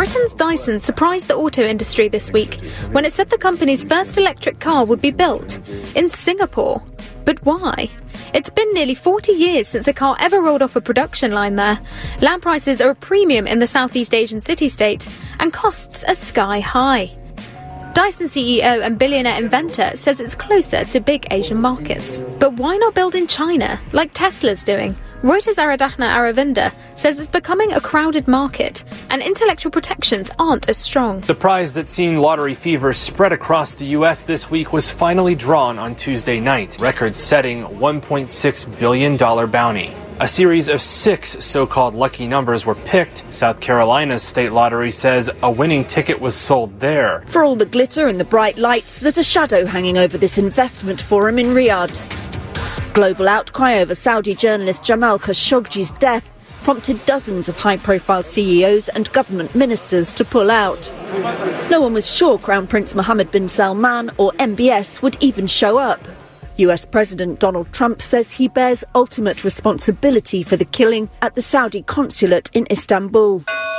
Britain's Dyson surprised the auto industry this week when it said the company's first electric car would be built in Singapore. But why? It's been nearly 40 years since a car ever rolled off a production line there. Land prices are a premium in the Southeast Asian city-state, and costs are sky high. Dyson CEO and billionaire inventor says it's closer to big Asian markets. But why not build in China, like Tesla's doing? Reuters' Aradhana Aravinda says it's becoming a crowded market, and intellectual protections aren't as strong. The prize that's seen lottery fever spread across the U.S. this week was finally drawn on Tuesday night, record-setting $1.6 billion bounty. A series of 6 so-called lucky numbers were picked. South Carolina's state lottery says a winning ticket was sold there. For all the glitter and the bright lights, there's a shadow hanging over this investment forum in Riyadh. Global outcry over Saudi journalist Jamal Khashoggi's death prompted dozens of high-profile CEOs and government ministers to pull out. No one was sure Crown Prince Mohammed bin Salman or MBS would even show up. US President Donald Trump says he bears ultimate responsibility for the killing at the Saudi consulate in Istanbul.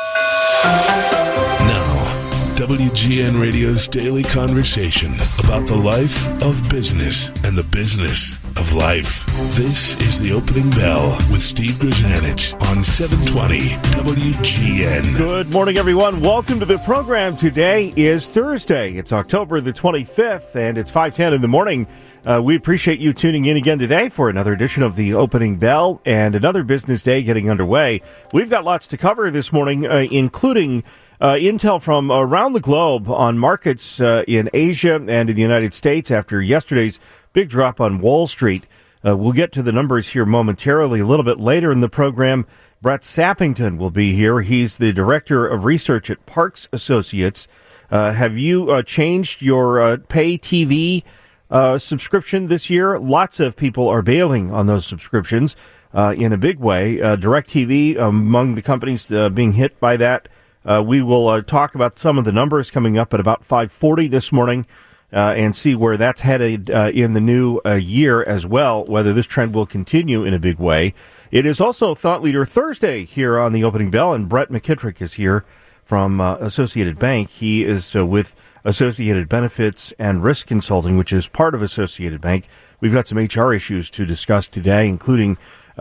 Now, WGN Radio's daily conversation about the life of business and the business of life. This is The Opening Bell with Steve Grzanich on 720 WGN. Good morning, everyone. Welcome to the program. Today is Thursday. It's October the 25th, and it's 5:10 in the morning. We appreciate you tuning in again today for another edition of The Opening Bell and another business day getting underway. We've got lots to cover this morning, including intel from around the globe on markets in Asia and in the United States after yesterday's big drop on Wall Street. We'll get to the numbers here momentarily. A little bit later in the program, Brett Sappington will be here. He's the Director of Research at Parks Associates. Have you changed your pay TV subscription this year? Lots of people are bailing on those subscriptions in a big way. DirecTV among the companies being hit by that. We will talk about some of the numbers coming up at about 5:40 this morning and see where that's headed in the new year as well, whether this trend will continue in a big way. It is also Thought Leader Thursday here on the Opening Bell, and Brett McKittrick is here from Associated Bank. He is with Associated Benefits and Risk Consulting, which is part of Associated Bank. We've got some HR issues to discuss today, including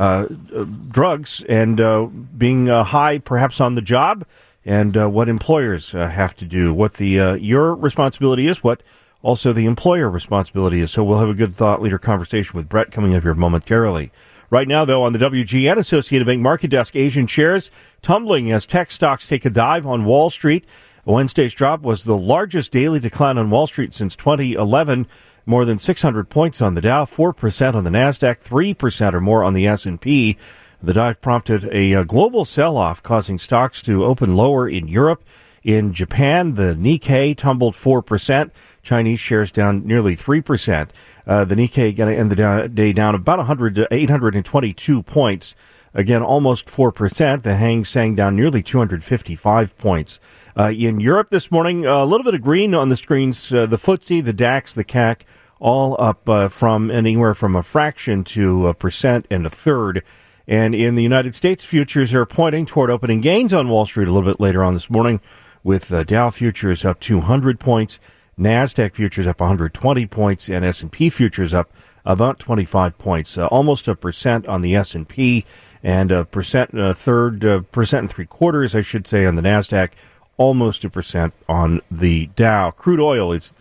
drugs and being high perhaps on the job, and what employers have to do, what the your responsibility is, what also the employer responsibility is. So we'll have a good thought leader conversation with Brett coming up here momentarily. Right now, though, on the WGN Associated Bank Market Desk, Asian shares tumbling as tech stocks take a dive on Wall Street. Wednesday's drop was the largest daily decline on Wall Street since 2011. More than 600 points on the Dow, 4% on the NASDAQ, 3% or more on the S&P. The dive prompted a global sell-off, causing stocks to open lower in Europe. In Japan, the Nikkei tumbled 4%. Chinese shares down nearly 3%. The Nikkei going to end the day down about 822 points. Again, almost 4%. The Hang Seng down nearly 255 points. In Europe this morning, a little bit of green on the screens. The FTSE, the DAX, the CAC, all up from anywhere from a fraction to a percent and a third. And in the United States, futures are pointing toward opening gains on Wall Street a little bit later on this morning, with Dow futures up 200 points, NASDAQ futures up 120 points, and S&P futures up about 25 points. Almost a percent on the S&P, and a percent and three quarters, I should say, on the NASDAQ. Almost a percent on the Dow. Crude oil is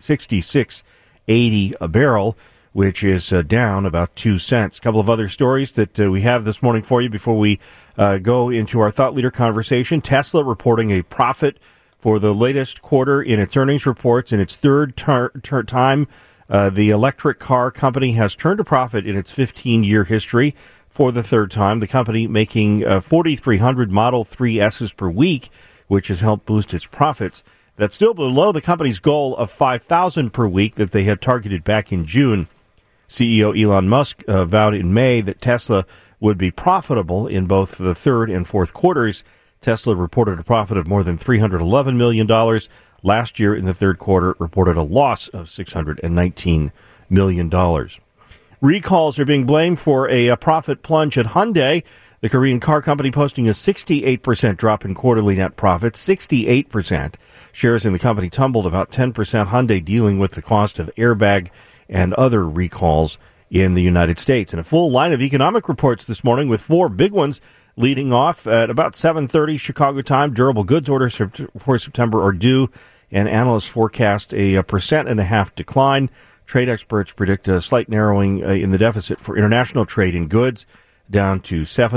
$66.80 a barrel, which is down about 2 cents. A couple of other stories that we have this morning for you before we go into our thought leader conversation. Tesla reporting a profit for the latest quarter in its earnings reports. In its third time, the electric car company has turned a profit in its 15-year history for the third time. The company making 4,300 Model 3 S's per week, which has helped boost its profits. That's still below the company's goal of 5,000 per week that they had targeted back in June. CEO Elon Musk vowed in May that Tesla would be profitable in both the third and fourth quarters. Tesla reported a profit of more than $311 million. Last year, in the third quarter, reported a loss of $619 million. Recalls are being blamed for a profit plunge at Hyundai. The Korean car company posting a 68% drop in quarterly net profits, 68%. Shares in the company tumbled about 10%. Hyundai dealing with the cost of airbag and other recalls in the United States. And a full line of economic reports this morning with 4 big ones leading off at about 7:30 Chicago time. Durable goods orders for September are due, and analysts forecast a 1.5% decline. Trade experts predict a slight narrowing in the deficit for international trade in goods, down to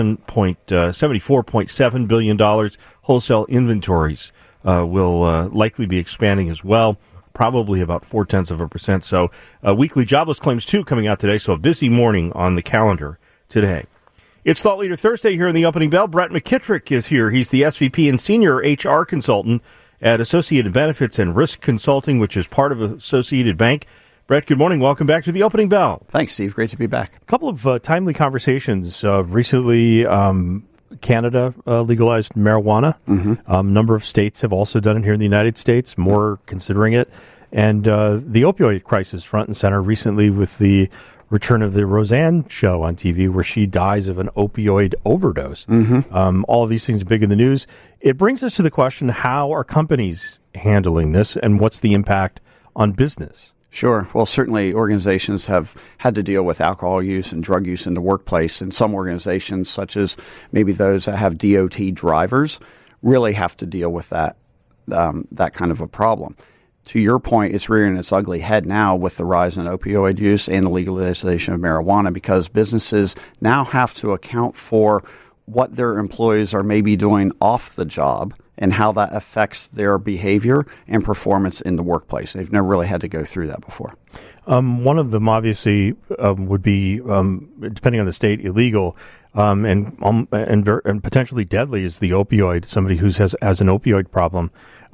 $74.7 billion. Wholesale inventories will likely be expanding as well, probably about 0.4%. So weekly jobless claims, too, coming out today. So a busy morning on the calendar today. It's Thought Leader Thursday here in the opening bell. Brett McKittrick is here. He's the SVP and Senior HR Consultant at Associated Benefits and Risk Consulting, which is part of Associated Bank. Brett, good morning. Welcome back to the opening bell. Thanks, Steve. Great to be back. A couple of timely conversations. Recently, Canada legalized marijuana. A number of states have also done it here in the United States, more considering it. And the opioid crisis front and center recently with the return of the Roseanne show on TV where she dies of an opioid overdose. All of these things are big in the news. It brings us to the question, how are companies handling this and what's the impact on business? Sure. Well, certainly organizations have had to deal with alcohol use and drug use in the workplace. And some organizations, such as maybe those that have DOT drivers, really have to deal with that kind of a problem. To your point, it's rearing its ugly head now with the rise in opioid use and the legalization of marijuana, because businesses now have to account for what their employees are maybe doing off the job and how that affects their behavior and performance in the workplace. They've never really had to go through that before. One of them obviously would be, depending on the state, illegal and potentially deadly is the opioid. Somebody who has an opioid problem.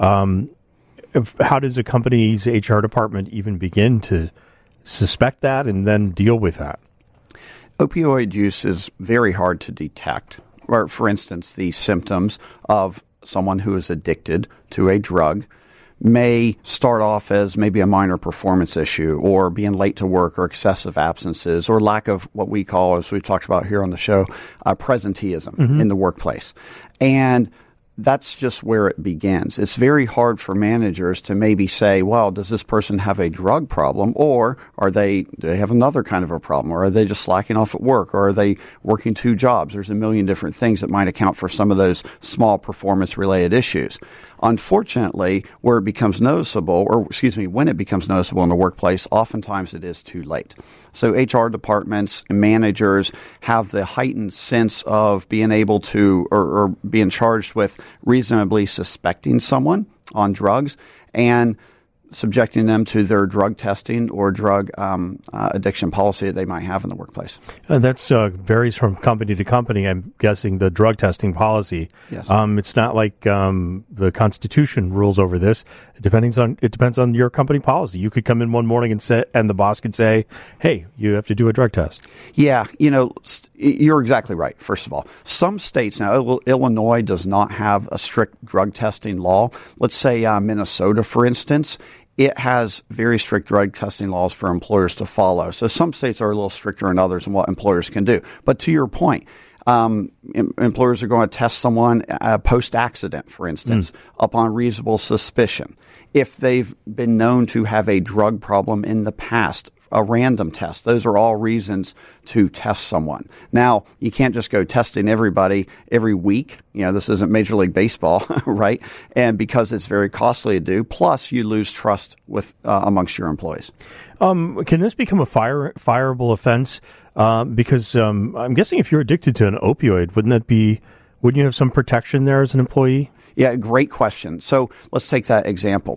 How does a company's HR department even begin to suspect that and then deal with that? Opioid use is very hard to detect. Or, for instance, the symptoms of someone who is addicted to a drug may start off as maybe a minor performance issue or being late to work or excessive absences or lack of what we call, as we've talked about here on the show, presenteeism in the workplace. And that's just where it begins. It's very hard for managers to maybe say, well, does this person have a drug problem, or do they have another kind of a problem, or are they just slacking off at work, or are they working 2 jobs? There's a million different things that might account for some of those small performance-related issues. Unfortunately, when it becomes noticeable in the workplace, oftentimes it is too late. So HR departments and managers have the heightened sense of being able to or being charged with reasonably suspecting someone on drugs and subjecting them to their drug testing or drug addiction policy that they might have in the workplace. And that varies from company to company. I'm guessing the drug testing policy. Yes. It's not like the Constitution rules over this. It depends on your company policy. You could come in one morning and the boss could say, "Hey, you have to do a drug test." Yeah, you're exactly right. First of all, some states now, Illinois does not have a strict drug testing law. Let's say Minnesota, for instance. It has very strict drug testing laws for employers to follow. So some states are a little stricter than others in what employers can do. But to your point, employers are going to test someone post-accident, for instance, upon reasonable suspicion. If they've been known to have a drug problem in the past, a random test. Those are all reasons to test someone. Now, you can't just go testing everybody every week. This isn't Major League Baseball, right? And because it's very costly to do, plus you lose trust with amongst your employees. Can this become a fireable offense? Because I'm guessing if you're addicted to an opioid, wouldn't you have some protection there as an employee? Yeah, great question. So let's take that example.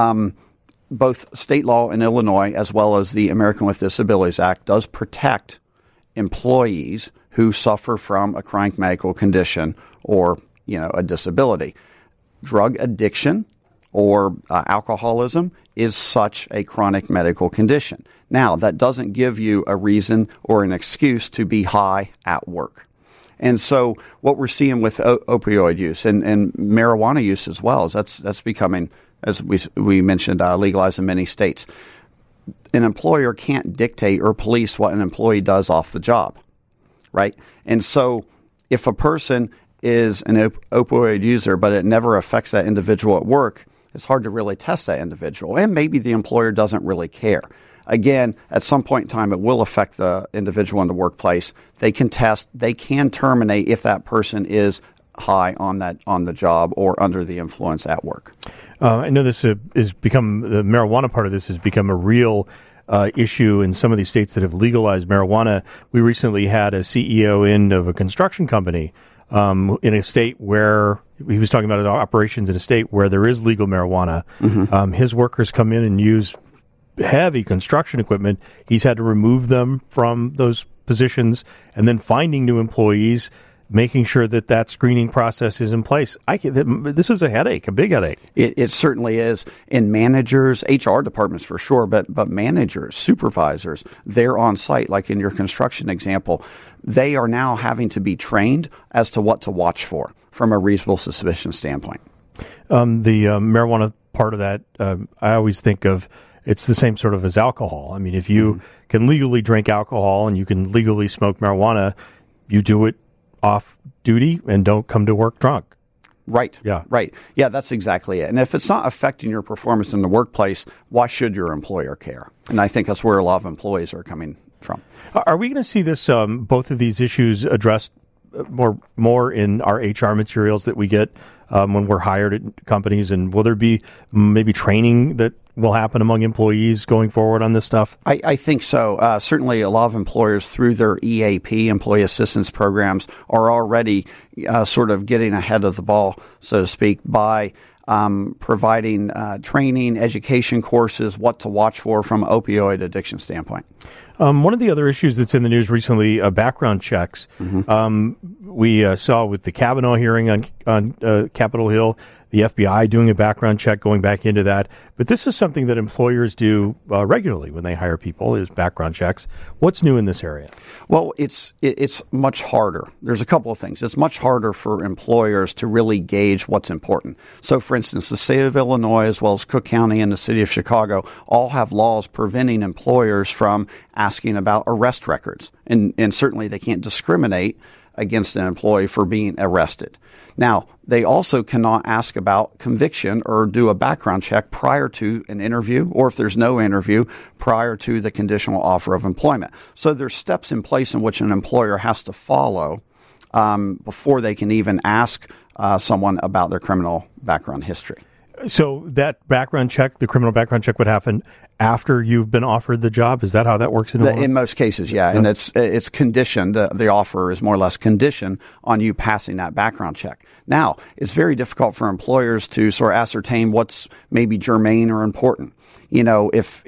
Both state law in Illinois as well as the American with Disabilities Act does protect employees who suffer from a chronic medical condition or, a disability. Drug addiction or alcoholism is such a chronic medical condition. Now, that doesn't give you a reason or an excuse to be high at work. And so what we're seeing with opioid use and marijuana use as well is that's becoming, as we mentioned, legalized in many states. An employer can't dictate or police what an employee does off the job, right? And so if a person is an opioid user, but it never affects that individual at work, it's hard to really test that individual. And maybe the employer doesn't really care. Again, at some point in time, it will affect the individual in the workplace. They can test, they can terminate if that person is high on the job or under the influence at work. I know this has become, the marijuana part of this has become a real issue in some of these states that have legalized marijuana. We recently had a CEO of a construction company in a state where he was talking about his operations in a state where there is legal marijuana. Mm-hmm. His workers come in and use heavy construction equipment. He's had to remove them from those positions and then finding new employees, making sure that screening process is in place. This is a headache, a big headache. It certainly is. In managers, HR departments for sure, but managers, supervisors, they're on site, like in your construction example. They are now having to be trained as to what to watch for from a reasonable suspicion standpoint. The marijuana part of that, I always think of, it's the same sort of as alcohol. I mean, if you can legally drink alcohol and you can legally smoke marijuana, you do it off duty and don't come to work drunk. Right. Yeah. Right. Yeah, that's exactly it. And if it's not affecting your performance in the workplace, why should your employer care? And I think that's where a lot of employees are coming from. Are we going to see this, both of these issues addressed more in our HR materials that we get when we're hired at companies? And will there be maybe training that will happen among employees going forward on this stuff? I think so. Certainly a lot of employers through their EAP, employee assistance programs, are already sort of getting ahead of the ball, so to speak, by providing training, education courses, what to watch for from an opioid addiction standpoint. One of the other issues that's in the news recently, background checks. Mm-hmm. We saw with the Kavanaugh hearing on Capitol Hill, the FBI doing a background check, going back into that. But this is something that employers do regularly when they hire people, is background checks. What's new in this area? Well, it's much harder. There's a couple of things. It's much harder for employers to really gauge what's important. So, for instance, the state of Illinois, as well as Cook County and the city of Chicago, all have laws preventing employers from asking about arrest records. And certainly they can't discriminate against an employee for being arrested. Now, they also cannot ask about conviction or do a background check prior to an interview, or if there's no interview, prior to the conditional offer of employment. So there's steps in place in which an employer has to follow before they can even ask someone about their criminal background history. So that background check, the criminal background check, would happen after you've been offered the job? Is that how that works in Illinois? In most cases, yeah. And it's conditioned. The offer is more or less conditioned on you passing that background check. Now, it's very difficult for employers to sort of ascertain what's maybe germane or important. You know, if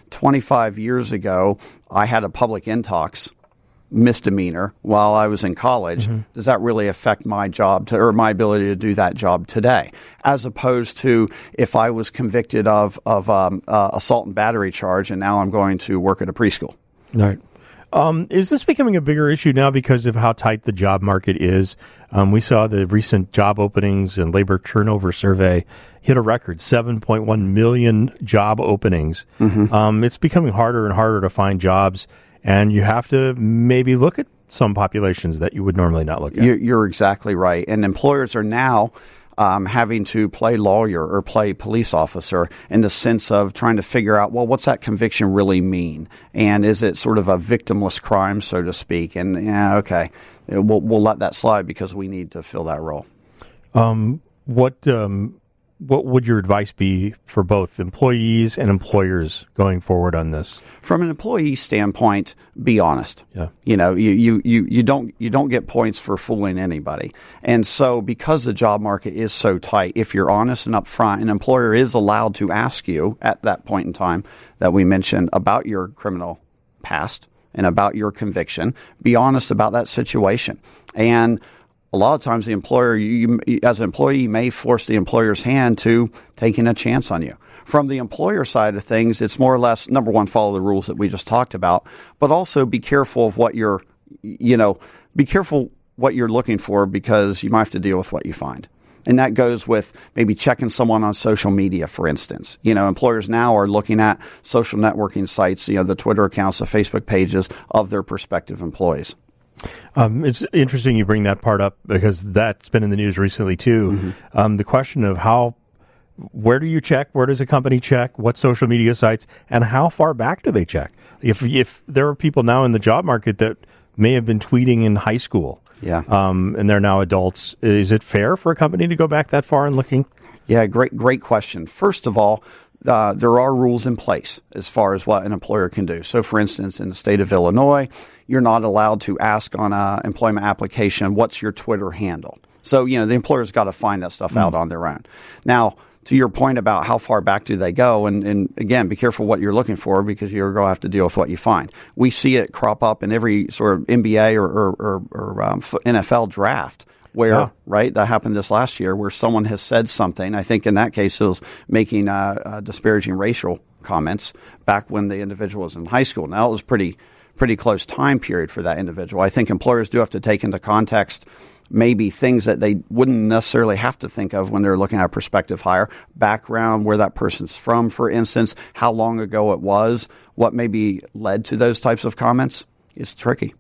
25 years ago I had a public intox misdemeanor while I was in college, does that really affect my job or my ability to do that job today? As opposed to if I was convicted of assault and battery charge and now I'm going to work at a preschool. All right. Is this becoming a bigger issue now because of how tight the job market is? We saw the recent job openings and labor turnover survey hit a record 7.1 million job openings. It's becoming harder and harder to find jobs. And you have to maybe look at some populations that you would normally not look at. You're exactly right. And employers are now having to play lawyer or play police officer in the sense of trying to figure out, well, what's that conviction really mean? And is it sort of a victimless crime, so to speak? And, okay, we'll let that slide because we need to fill that role. What would your advice be for both employees and employers going forward on this? From an employee standpoint, be honest. Yeah. You know, you don't get points for fooling anybody. And so because the job market is so tight, if you're honest and upfront, an employer is allowed to ask you at that point in time that we mentioned about your criminal past and about your conviction. Be honest about that situation. And a lot of times the employer, as an employee, may force the employer's hand to taking a chance on you. From the employer side of things, it's more or less, number one, follow the rules that we just talked about, but also be careful of what be careful what you're looking for because you might have to deal with what you find. And that goes with maybe checking someone on social media, for instance. You know, employers now are looking at social networking sites, the Twitter accounts, the Facebook pages of their prospective employees. It's interesting you bring that part up because that's been in the news recently too. Mm-hmm. The question of where do you check? Where does a company check? What social media sites? And how far back do they check? If there are people now in the job market that may have been tweeting in high school, and they're now adults, is it fair for a company to go back that far and looking? Yeah, great question. First of all, there are rules in place as far as what an employer can do. So, for instance, in the state of Illinois, you're not allowed to ask on an employment application, what's your Twitter handle? So, the employer's got to find that stuff out on their own. Now, to your point about how far back do they go, and again, be careful what you're looking for because you're going to have to deal with what you find. We see it crop up in every sort of NBA or NFL draft. Right, that happened this last year where someone has said something. I think in that case it was making disparaging racial comments back when the individual was in high school. Now it was pretty close time period for that individual. I think employers do have to take into context maybe things that they wouldn't necessarily have to think of when they're looking at a prospective hire. Background, where that person's from, for instance, how long ago it was, what maybe led to those types of comments. It's tricky.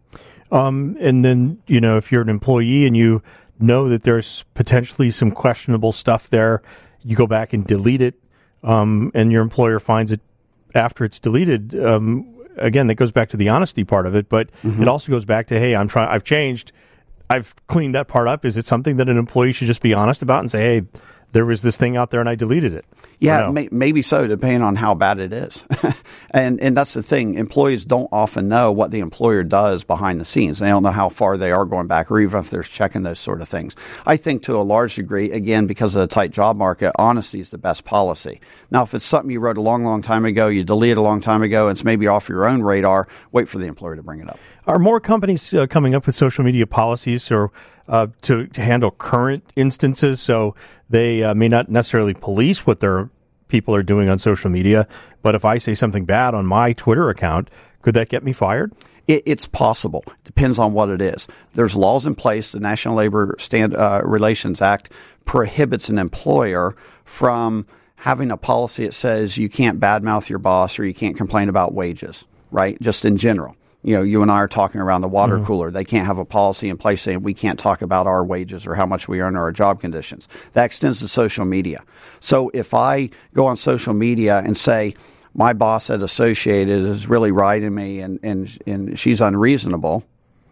And then, if you're an employee and you know that there's potentially some questionable stuff there, you go back and delete it, and your employer finds it after it's deleted. Again, that goes back to the honesty part of it, but it also goes back to, hey, I've changed, I've cleaned that part up. Is it something that an employee should just be honest about and say, hey, there was this thing out there and I deleted it? Yeah, maybe so, depending on how bad it is. and that's the thing. Employees don't often know what the employer does behind the scenes. They don't know how far they are going back or even if they're checking those sort of things. I think to a large degree, again, because of the tight job market, honesty is the best policy. Now, if it's something you wrote a long, long time ago, you deleted a long time ago, and it's maybe off your own radar, wait for the employer to bring it up. Are more companies coming up with social media policies or to handle current instances? So they may not necessarily police what their people are doing on social media, but if I say something bad on my Twitter account, could that get me fired? It's possible. Depends on what it is. There's laws in place. The National Labor Relations Act prohibits an employer from having a policy that says you can't badmouth your boss or you can't complain about wages, right? Just in general. You and I are talking around the water cooler. They can't have a policy in place saying we can't talk about our wages or how much we earn or our job conditions. That extends to social media. So if I go on social media and say my boss at Associated is really riding me and she's unreasonable,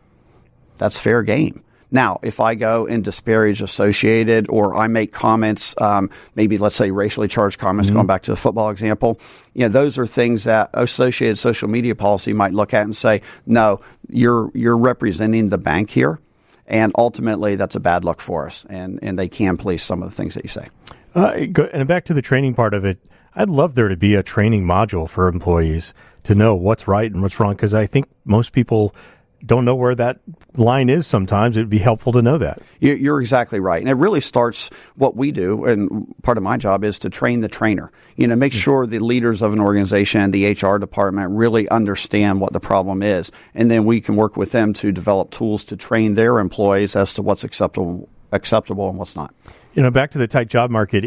that's fair game. Now, if I go and disparage Associated or I make comments, maybe let's say racially charged comments, going back to the football example, those are things that Associated social media policy might look at and say, no, you're representing the bank here. And ultimately, that's a bad look for us. And they can police some of the things that you say. And back to the training part of it, I'd love there to be a training module for employees to know what's right and what's wrong, because I think most people don't know where that line is sometimes. It'd be helpful to know that. You're exactly right. And it really starts what we do, and part of my job is to train the trainer. Make sure the leaders of an organization and the HR department really understand what the problem is. And then we can work with them to develop tools to train their employees as to what's acceptable and what's not. Back to the tight job market,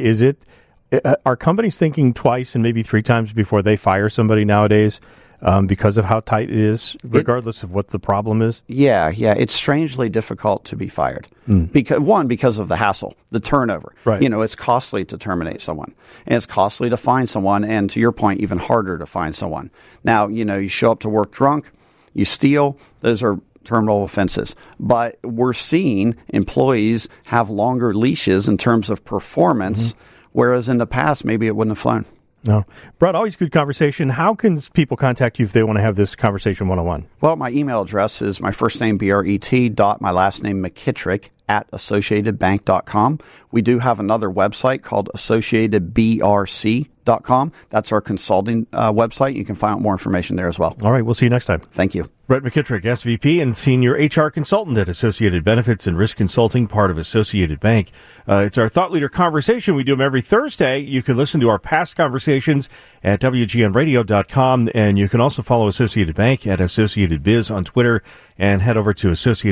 are companies thinking twice and maybe three times before they fire somebody nowadays? Because of how tight it is, regardless of what the problem is? Yeah. It's strangely difficult to be fired. Because of the hassle, the turnover. Right. It's costly to terminate someone. And it's costly to find someone. And to your point, even harder to find someone. Now, you show up to work drunk, you steal, those are terminal offenses. But we're seeing employees have longer leashes in terms of performance, whereas in the past, maybe it wouldn't have flown. No. Brett, always good conversation. How can people contact you if they want to have this conversation one-on-one? Well, my email address is my first name, BRET, my last name, McKittrick, @AssociatedBank.com. We do have another website called AssociatedBRC.com. That's our consulting website. You can find out more information there as well. All right. We'll see you next time. Thank you. Brett McKittrick, SVP and Senior HR Consultant at Associated Benefits and Risk Consulting, part of Associated Bank. It's our Thought Leader Conversation. We do them every Thursday. You can listen to our past conversations at WGNradio.com, and you can also follow Associated Bank at Associated Biz on Twitter, and head over to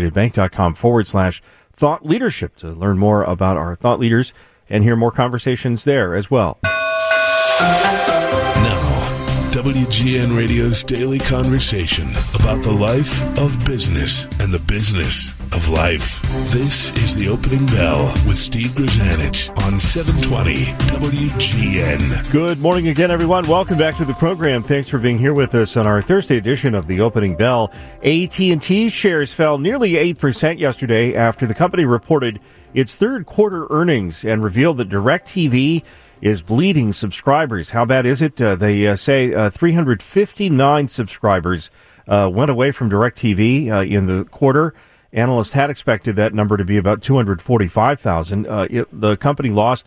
AssociatedBank.com/Thought Leadership to learn more about our thought leaders and hear more conversations there as well. Now, WGN Radio's daily conversation about the life of business and the business of life. This is The Opening Bell with Steve Grzanich on 720 WGN. Good morning again, everyone. Welcome back to the program. Thanks for being here with us on our Thursday edition of The Opening Bell. AT&T shares fell nearly 8% yesterday after the company reported its third quarter earnings and revealed that DirecTV is bleeding subscribers. How bad is it? They say 359 subscribers went away from DirecTV in the quarter. Analysts had expected that number to be about 245,000. The company lost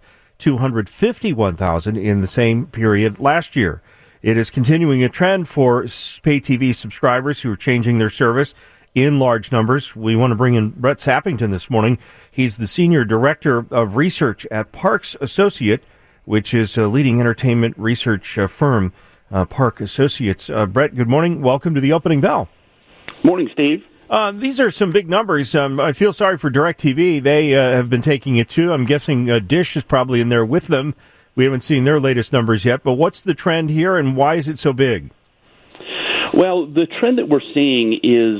251,000 in the same period last year. It is continuing a trend for pay TV subscribers who are changing their service in large numbers. We want to bring in Brett Sappington this morning. He's the Senior Director of Research at Parks Associates, which is a leading entertainment research firm, Park Associates. Brett, good morning. Welcome to the Opening Bell. Morning, Steve. These are some big numbers. I feel sorry for DirecTV. They have been taking it too. I'm guessing Dish is probably in there with them. We haven't seen their latest numbers yet, but what's the trend here and why is it so big? Well, the trend that we're seeing is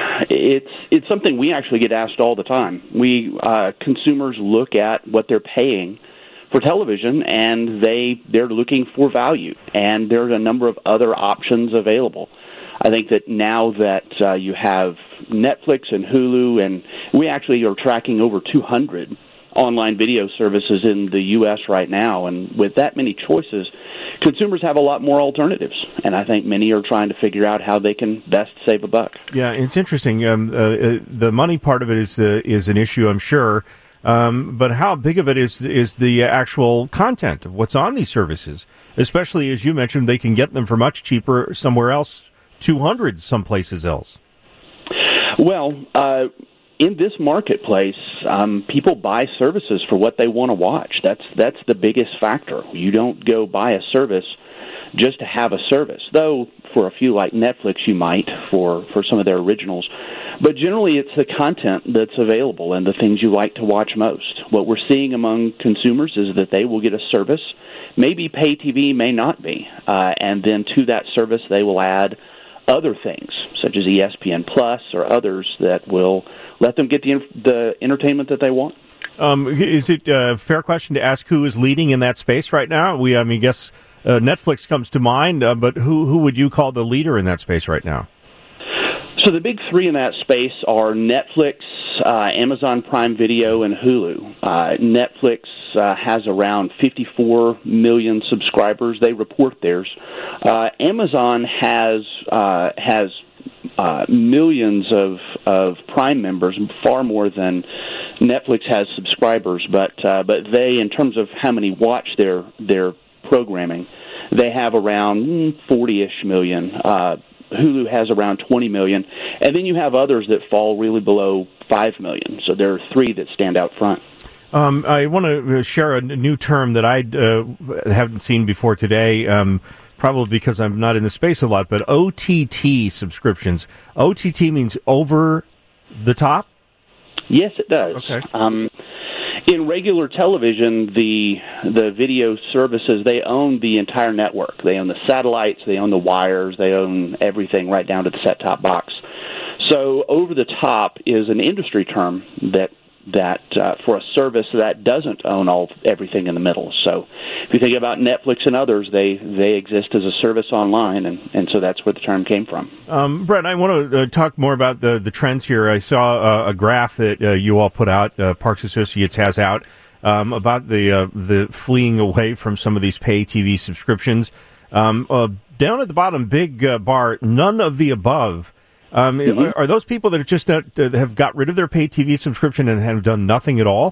it's something we actually get asked all the time. Consumers look at what they're paying for television, and they're looking for value, and there's a number of other options available. I think that now that you have Netflix and Hulu, and we actually are tracking over 200 online video services in the U.S. right now, and with that many choices, consumers have a lot more alternatives, and I think many are trying to figure out how they can best save a buck. Yeah, it's interesting. The money part of it is an issue, I'm sure. But how big of it is the actual content of what's on these services? Especially, as you mentioned, they can get them for much cheaper somewhere else, 200 someplaces else. Well, in this marketplace, people buy services for what they want to watch. That's the biggest factor. You don't go buy a service just to have a service, though for a few like Netflix you might for some of their originals. But generally it's the content that's available and the things you like to watch most. What we're seeing among consumers is that they will get a service, maybe pay TV, may not be, and then to that service they will add other things, such as ESPN Plus or others that will let them get the entertainment that they want. Is it a fair question to ask who is leading in that space right now? Guess Netflix comes to mind, but who would you call the leader in that space right now? So the big three in that space are Netflix, Amazon Prime Video, and Hulu. Netflix has around 54 million subscribers. They report theirs. Amazon has millions of Prime members, far more than Netflix has subscribers. But they, in terms of how many watch their programming, they have around 40-ish million. Hulu has around 20 million, and then you have others that fall really below 5 million. So there are three that stand out front. I want to share a new term that I haven't seen before today, probably because I'm not in the space a lot, but OTT subscriptions. OTT means over the top? Yes, it does. Okay. In regular television, the video services, they own the entire network. They own the satellites, they own the wires, they own everything right down to the set-top box. So over the top is an industry term that for a service that doesn't own everything in the middle. So if you think about Netflix and others, they exist as a service online, and so that's where the term came from. Brett, I want to talk more about the trends here. I saw a graph that you all put out, Parks Associates has out, about the fleeing away from some of these pay TV subscriptions. Down at the bottom, big bar, none of the above. Are those people that are just have got rid of their pay TV subscription and have done nothing at all?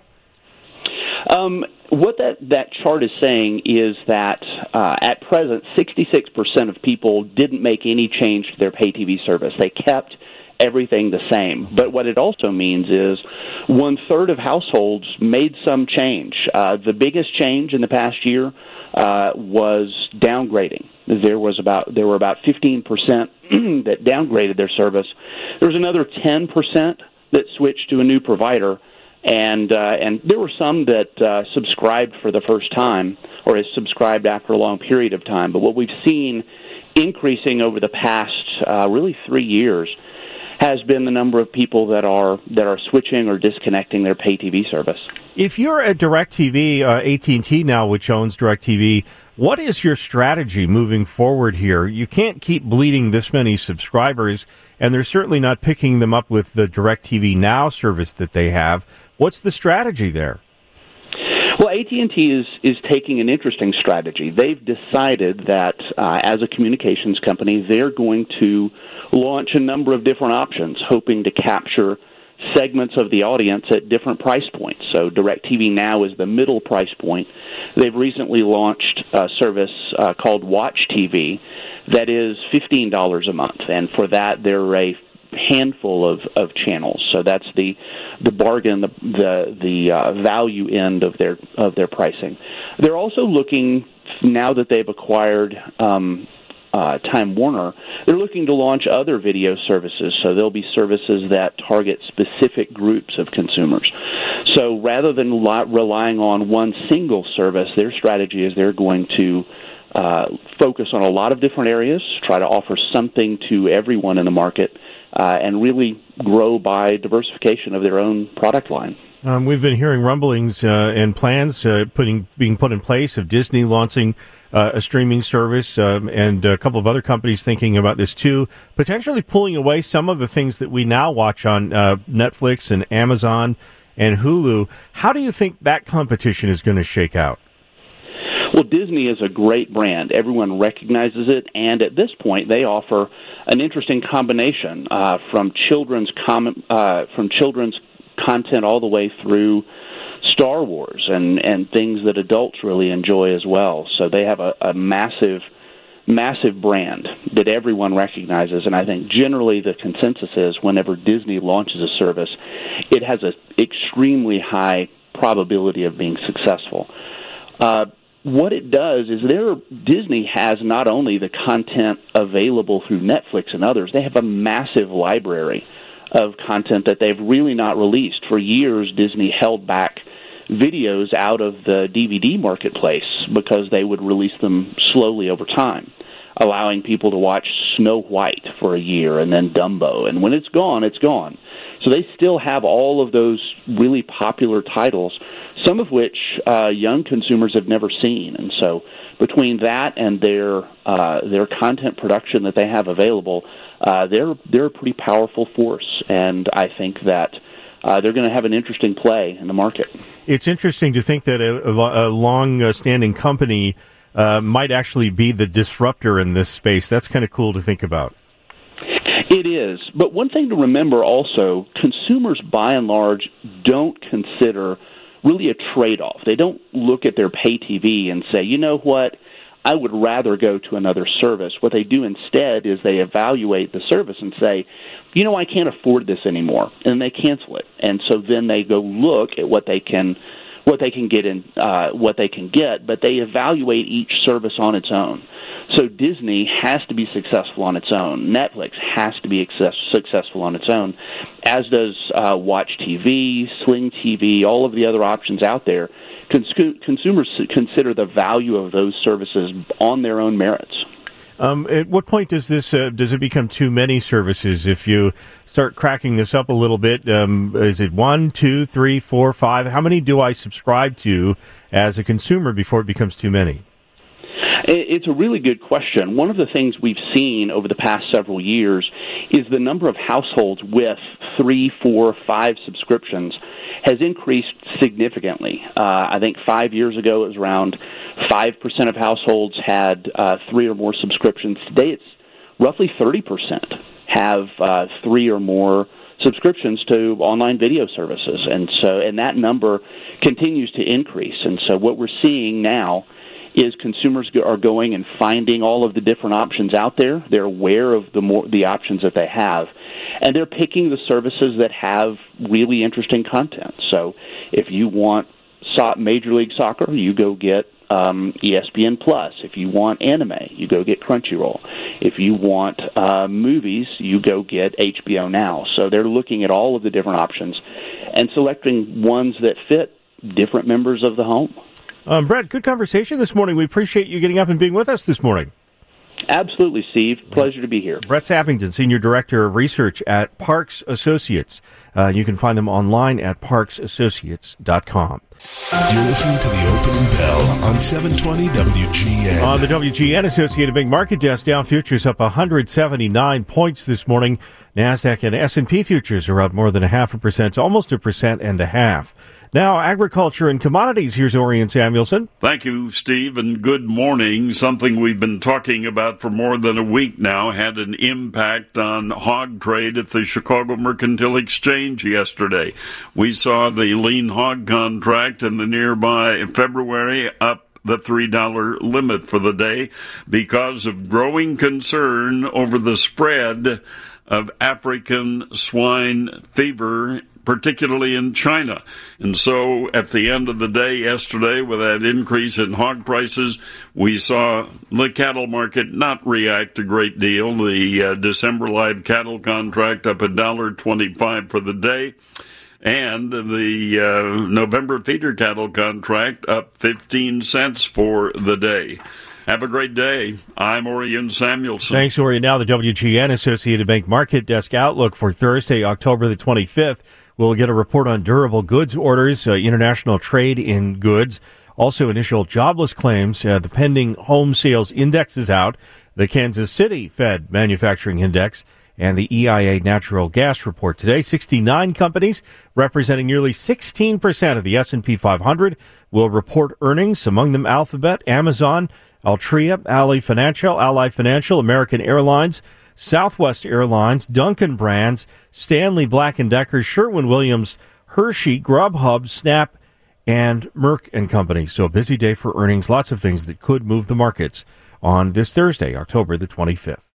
What that chart is saying is that at present, 66% of people didn't make any change to their pay TV service. They kept everything the same. But what it also means is 1/3 of households made some change. The biggest change in the past year was downgrading. There were about 15% that downgraded their service. There was another 10% that switched to a new provider, and there were some that subscribed for the first time or has subscribed after a long period of time. But what we've seen increasing over the past really 3 years has been the number of people that are switching or disconnecting their pay TV service. If you're at DirecTV, AT&T now, which owns DirecTV, what is your strategy moving forward here? You can't keep bleeding this many subscribers, and they're certainly not picking them up with the DirecTV Now service that they have. What's the strategy there? Well, AT&T is taking an interesting strategy. They've decided that as a communications company, they're going to launch a number of different options, hoping to capture segments of the audience at different price points. So DirecTV Now is the middle price point. They've recently launched a service called Watch TV that is $15 a month, and for that there are a handful of channels. So that's the bargain, the value end of their pricing. They're also looking, now that they've acquired Time Warner, they're looking to launch other video services. So there'll be services that target specific groups of consumers. So rather than relying on one single service, their strategy is they're going to focus on a lot of different areas, try to offer something to everyone in the market, and really grow by diversification of their own product line. We've been hearing rumblings and plans being put in place of Disney launching a streaming service, and a couple of other companies thinking about this too, potentially pulling away some of the things that we now watch on Netflix and Amazon and Hulu. How do you think that competition is going to shake out? Well, Disney is a great brand. Everyone recognizes it, and at this point, they offer an interesting combination from children's content all the way through Star Wars and things that adults really enjoy as well. So they have a massive brand that everyone recognizes, and I think generally the consensus is whenever Disney launches a service, it has an extremely high probability of being successful. What it does is Disney has not only the content available through Netflix and others, they have a massive library of content that they've really not released. For years, Disney held back videos out of the DVD marketplace because they would release them slowly over time, allowing people to watch Snow White for a year and then Dumbo. And when it's gone, it's gone. So they still have all of those really popular titles, some of which young consumers have never seen. And so between that and their content production that they have available, they're a pretty powerful force. And I think that they're going to have an interesting play in the market. It's interesting to think that a long-standing company might actually be the disruptor in this space. That's kind of cool to think about. It is. But one thing to remember also, consumers by and large don't consider really a trade-off. They don't look at their pay TV and say, you know what, I would rather go to another service. What they do instead is they evaluate the service and say, you know, I can't afford this anymore, and they cancel it. And so then they go look at what they can get, but they evaluate each service on its own. So Disney has to be successful on its own. Netflix has to be successful on its own, as does Watch TV, Sling TV, all of the other options out there. Consumers consider the value of those services on their own merits. At what point does it become too many services? If you start cracking this up a little bit, is it 1, 2, 3, 4, 5? How many do I subscribe to as a consumer before it becomes too many? It's a really good question. One of the things we've seen over the past several years is the number of households with 3, 4, 5 subscriptions has increased significantly. I think 5 years ago it was around 5% of households had 3 or more subscriptions. Today it's roughly 30% have 3 or more subscriptions to online video services, and that number continues to increase. And so what we're seeing now is consumers are going and finding all of the different options out there. They're aware of the options that they have, and they're picking the services that have really interesting content. So if you want Major League Soccer, you go get ESPN Plus. If you want anime, you go get Crunchyroll. If you want movies, you go get HBO Now. So they're looking at all of the different options and selecting ones that fit different members of the home. Brett, good conversation this morning. We appreciate you getting up and being with us this morning. Absolutely, Steve. Pleasure to be here. Brett Sappington, Senior Director of Research at Parks Associates. You can find them online at parksassociates.com. You're listening to the opening bell on 720 WGN. On the WGN Associated Bank Market Desk, Dow futures up 179 points this morning. NASDAQ and S&P futures are up more than 0.5%, almost 1.5%. Now, agriculture and commodities. Here's Orion Samuelson. Thank you, Steve, and good morning. Something we've been talking about for more than a week now had an impact on hog trade at the Chicago Mercantile Exchange yesterday. We saw the lean hog contract in the nearby February up the $3 limit for the day because of growing concern over the spread of African swine fever, particularly in China. And so at the end of the day yesterday, with that increase in hog prices, we saw the cattle market not react a great deal. The December live cattle contract up $1.25 for the day, and the November feeder cattle contract up 15 cents for the day. Have a great day. I'm Orion Samuelson. Thanks, Orion. Now the WGN Associated Bank Market Desk outlook for Thursday, October the 25th. We'll get a report on durable goods orders, international trade in goods, also initial jobless claims. The pending home sales index is out, the Kansas City Fed Manufacturing Index, and the EIA natural gas report today. 69 companies representing nearly 16% of the S&P 500 will report earnings, among them Alphabet, Amazon, Altria, Ally Financial, American Airlines, Southwest Airlines, Dunkin' Brands, Stanley Black & Decker, Sherwin-Williams, Hershey, Grubhub, Snap, and Merck & Company. So a busy day for earnings. Lots of things that could move the markets on this Thursday, October the 25th.